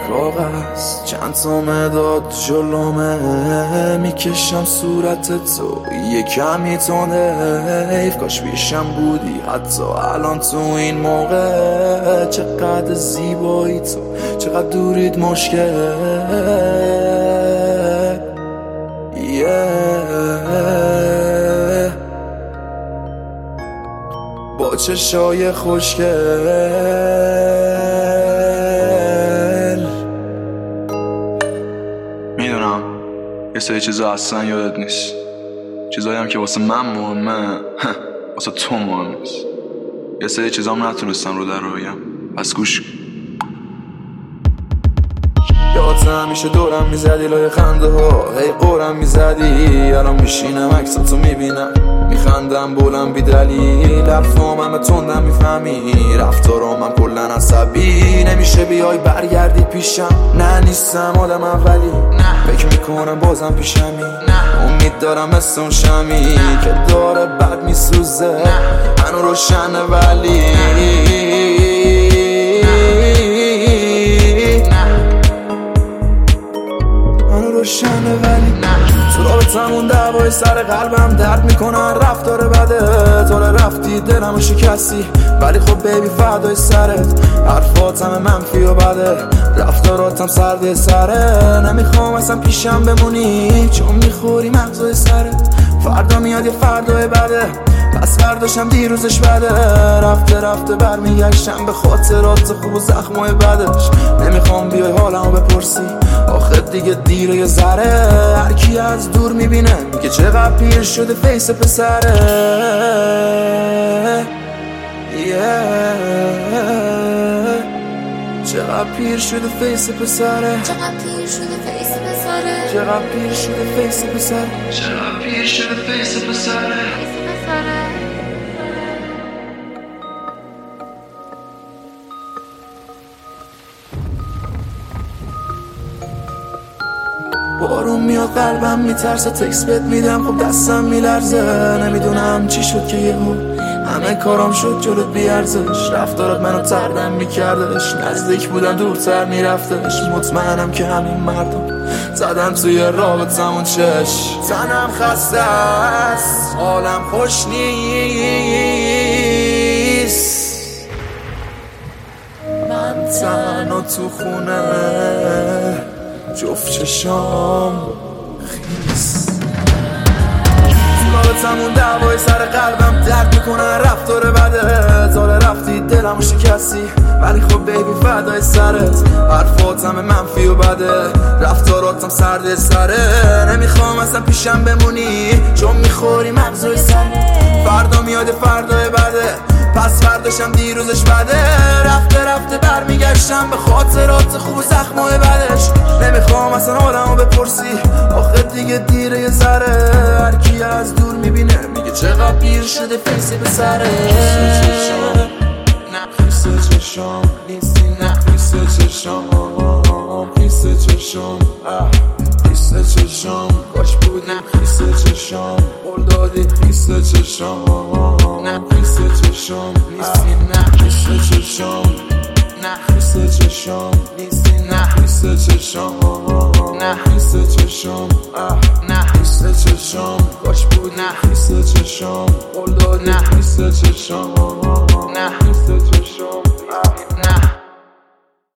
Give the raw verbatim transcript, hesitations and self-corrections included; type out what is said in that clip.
کاغذ چند تا مداد جلومه، میکشم صورت تو یه کمی تونه. حیف کاش پیشم بودی حتی الان تو این موقع. چقدر زیبایی تو، چقدر دورید مشکل. yeah. با چشای خوشگل. میدونم یه سری چیزا اصلا یادت نیست، چیزایی هم که واسه من مهمه واسه تو مهم نیست. یه سری چیزا هم نتونستم رو در رو بگم، پس گوش کن. یادت همیشه دورم میزدی لای خنده ها، هی قورم میزدی. الان میشینم عکساتو میبینم میخندم بولم بی دلیل. حرفام همه تندم میفهمی، رفتارام هم کلن عصبی. نمیشه بیای برگردی پیشم، نه نیستم آدم اولی. فکر میکنم بازم پیشمی، امید دارم مثل اون شمی که داره بد میسوزه هنو روشنه ولی. روشنه ولی تو رابطمون دعوای سر قلبم درد میکنن. رفتار بده تو رفتی دلمو شکستی، ولی خب بیبی فدای سرت. حرفاتم منفی و بده، رفتاراتم سرد سره. نمیخوام اصلا پیشم بمونی چون میخوری مغزای سرت. فردا میاد یه فردای بده، پس فرداشم دیروزش بده. رفته رفته برمیگشتم به خاطرات خوب و زخمای بدش. نمیخوام بیای حالمو بپرسی، آخه دیگه دیره یه ذره. هرکی از دور میبینه میگه چقدر پیر شده فیس پسره. yeah. چقدر پیر شده فیس پسره. چقدر پیر شده فیس پسره. چقدر پیر شده فیس پسره. چقدر پیر شده فیس پسره. بارون میاد قلبم میترسه، تکس بهت میدم خب دستم میلرزه. نمیدونم چی شد که یهو همه کارام شد جلوت بیارزش. رفتارات منو تردم میکردش، نزدیک بودم دورتر میرفتش. مطمئنم که همین مردم زدن توی رابطمون چش. تنم خسته است، حالم خوش نیست. من تنها تو خونه جفت چشام خیست. رابطمون دعوای سر قلبم درد میکنن. رفتار بده زال رفتی دلمو شکستی، ولی خب بیبی فدای سرت. حرفاتم منفی و بده، رفتاراتم سرد سره. نمیخوام اصلا پیشم بمونی چون میخوری مغزای سرت. فردا میاد فردای بده، پس فرداشم دیروزش بده. رفته رفته برمیگشتم به خاطرات خوب و زخمای بدش. نمیخوام اصلا حالمو بپرسی، آخه دیگه دیره یه ذره. هرکی از دور میبینه میگه چقدر پیر شده فیس پسره. خیس چشام نیستی، نه خیس چشام، خیس چشام، خیس چشام. کاش بود نه خیس چشام، قول دادی خیس چشام. نه خیس چشام نیستی، نه خیس چشام، نه خیس چشام نیستی، نه خیس چشام، نه خیس چشام، نه خیس چشام. کاش بود نه خیس چشام، قول دادی نه خیس چشام. نه